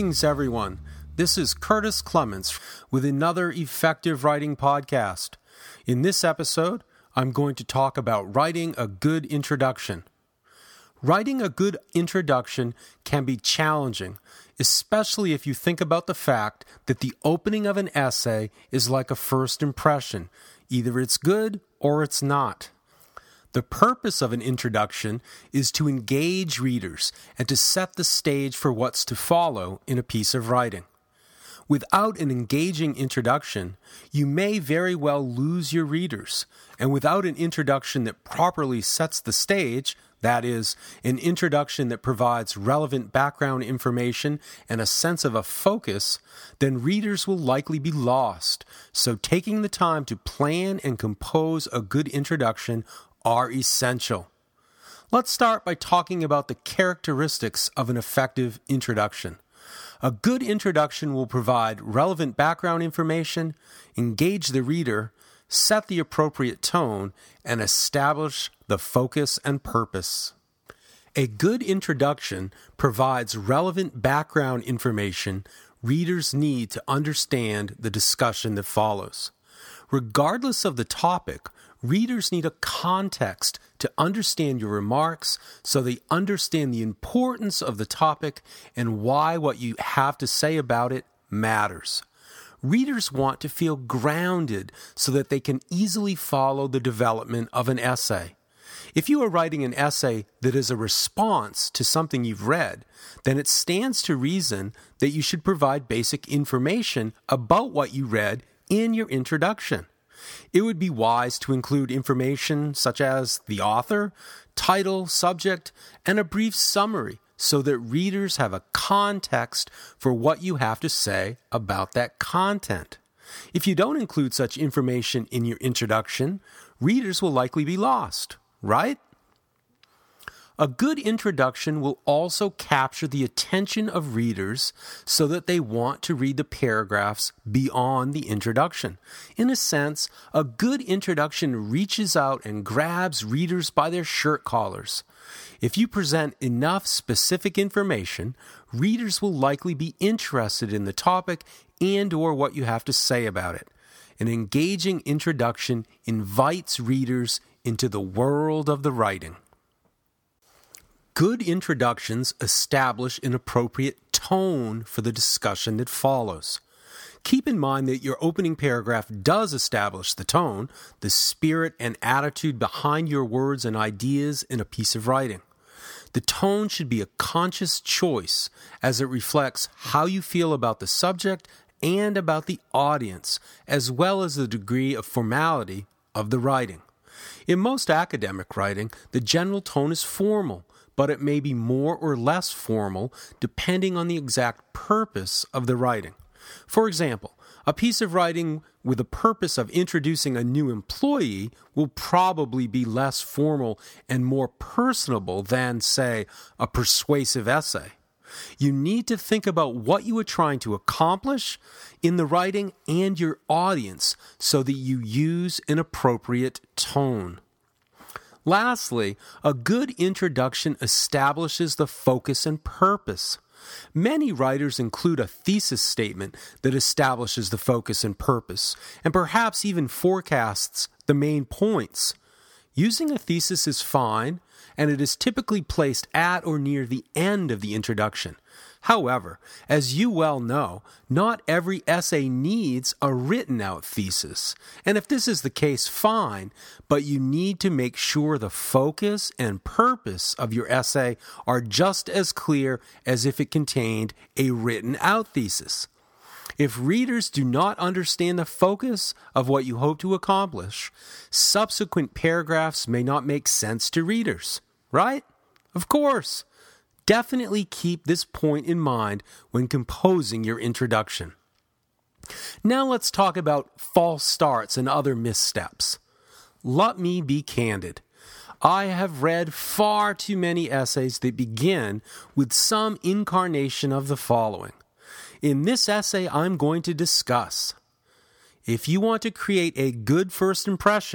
Greetings, everyone. This is Curtis Clements with another effective writing podcast. In this episode, I'm going to talk about writing a good introduction. Writing a good introduction can be challenging, especially if you think about the fact that the opening of an essay is like a first impression. Either it's good or it's not. The purpose of an introduction is to engage readers and to set the stage for what's to follow in a piece of writing. Without an engaging introduction, you may very well lose your readers, and without an introduction that properly sets the stage, that is, an introduction that provides relevant background information and a sense of a focus, then readers will likely be lost. So taking the time to plan and compose a good introduction are essential. Let's start by talking about the characteristics of an effective introduction. A good introduction will provide relevant background information, engage the reader, set the appropriate tone, and establish the focus and purpose. A good introduction provides relevant background information readers need to understand the discussion that follows. Regardless of the topic, readers need a context to understand your remarks so they understand the importance of the topic and why what you have to say about it matters. Readers want to feel grounded so that they can easily follow the development of an essay. If you are writing an essay that is a response to something you've read, then it stands to reason that you should provide basic information about what you read in your introduction. It would be wise to include information such as the author, title, subject, and a brief summary so that readers have a context for what you have to say about that content. If you don't include such information in your introduction, readers will likely be lost, right? A good introduction will also capture the attention of readers so that they want to read the paragraphs beyond the introduction. In a sense, a good introduction reaches out and grabs readers by their shirt collars. If you present enough specific information, readers will likely be interested in the topic and/or what you have to say about it. An engaging introduction invites readers into the world of the writing. Good introductions establish an appropriate tone for the discussion that follows. Keep in mind that your opening paragraph does establish the tone, the spirit and attitude behind your words and ideas in a piece of writing. The tone should be a conscious choice as it reflects how you feel about the subject and about the audience, as well as the degree of formality of the writing. In most academic writing, the general tone is formal, but it may be more or less formal depending on the exact purpose of the writing. For example, a piece of writing with the purpose of introducing a new employee will probably be less formal and more personable than, say, a persuasive essay. You need to think about what you are trying to accomplish in the writing and your audience so that you use an appropriate tone. Lastly, a good introduction establishes the focus and purpose. Many writers include a thesis statement that establishes the focus and purpose, and perhaps even forecasts the main points. Using a thesis is fine, and it is typically placed at or near the end of the introduction. However, as you well know, not every essay needs a written-out thesis. And if this is the case, fine, but you need to make sure the focus and purpose of your essay are just as clear as if it contained a written-out thesis. If readers do not understand the focus of what you hope to accomplish, subsequent paragraphs may not make sense to readers, right? Of course. Definitely keep this point in mind when composing your introduction. Now let's talk about false starts and other missteps. Let me be candid. I have read far too many essays that begin with some incarnation of the following. In this essay, I'm going to discuss. If you want to create a good first impression,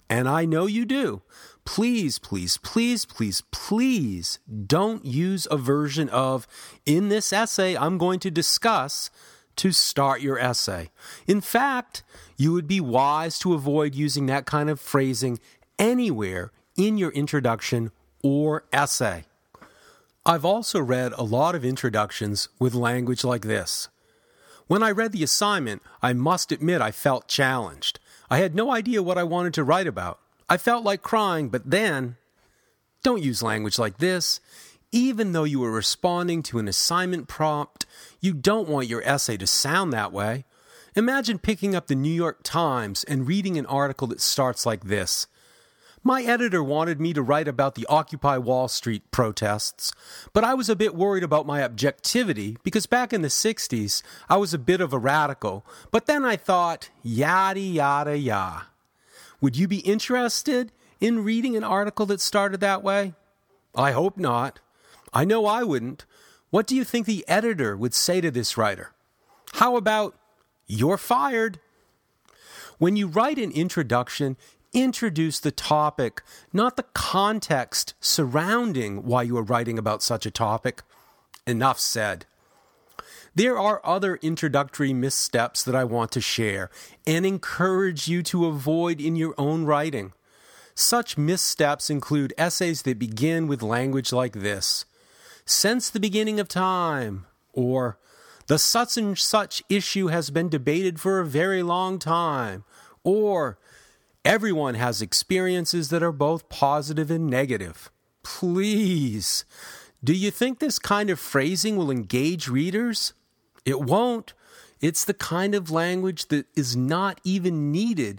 and I know you do, please, please, please, please, please don't use a version of, in this essay I'm going to discuss, to start your essay. In fact, you would be wise to avoid using that kind of phrasing anywhere in your introduction or essay. I've also read a lot of introductions with language like this. When I read the assignment, I must admit I felt challenged. I had no idea what I wanted to write about. I felt like crying, but then... Don't use language like this. Even though you were responding to an assignment prompt, you don't want your essay to sound that way. Imagine picking up the New York Times and reading an article that starts like this. My editor wanted me to write about the Occupy Wall Street protests, but I was a bit worried about my objectivity because back in the 60s, I was a bit of a radical, but then I thought, yada, yada, yada. Would you be interested in reading an article that started that way? I hope not. I know I wouldn't. What do you think the editor would say to this writer? How about, you're fired? When you write an introduction, introduce the topic, not the context surrounding why you are writing about such a topic. Enough said. There are other introductory missteps that I want to share and encourage you to avoid in your own writing. Such missteps include essays that begin with language like this. Since the beginning of time, or the such and such issue has been debated for a very long time, or everyone has experiences that are both positive and negative. Please, do you think this kind of phrasing will engage readers? It won't. It's the kind of language that is not even needed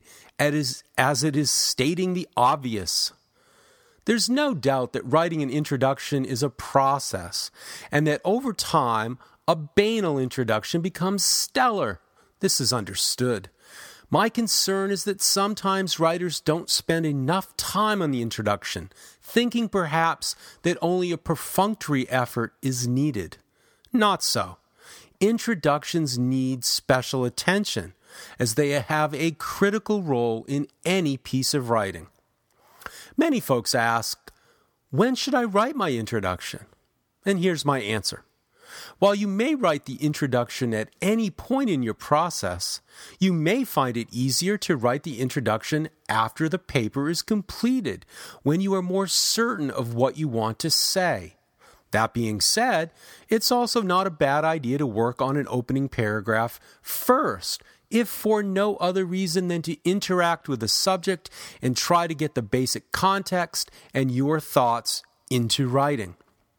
as it is stating the obvious. There's no doubt that writing an introduction is a process, and that over time, a banal introduction becomes stellar. This is understood. My concern is that sometimes writers don't spend enough time on the introduction, thinking perhaps that only a perfunctory effort is needed. Not so. Introductions need special attention, as they have a critical role in any piece of writing. Many folks ask, when should I write my introduction? And here's my answer. While you may write the introduction at any point in your process, you may find it easier to write the introduction after the paper is completed, when you are more certain of what you want to say. That being said, it's also not a bad idea to work on an opening paragraph first, if for no other reason than to interact with the subject and try to get the basic context and your thoughts into writing.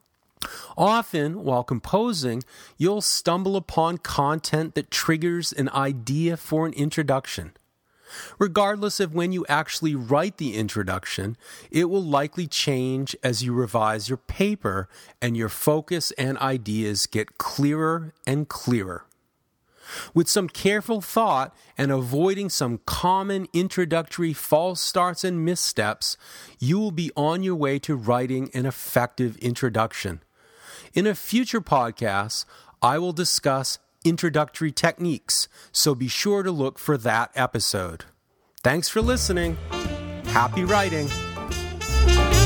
Often, while composing, you'll stumble upon content that triggers an idea for an introduction. Regardless of when you actually write the introduction, it will likely change as you revise your paper and your focus and ideas get clearer and clearer. With some careful thought and avoiding some common introductory false starts and missteps, you will be on your way to writing an effective introduction. In a future podcast, I will discuss introductory techniques, so be sure to look for that episode. Thanks for listening. Happy writing.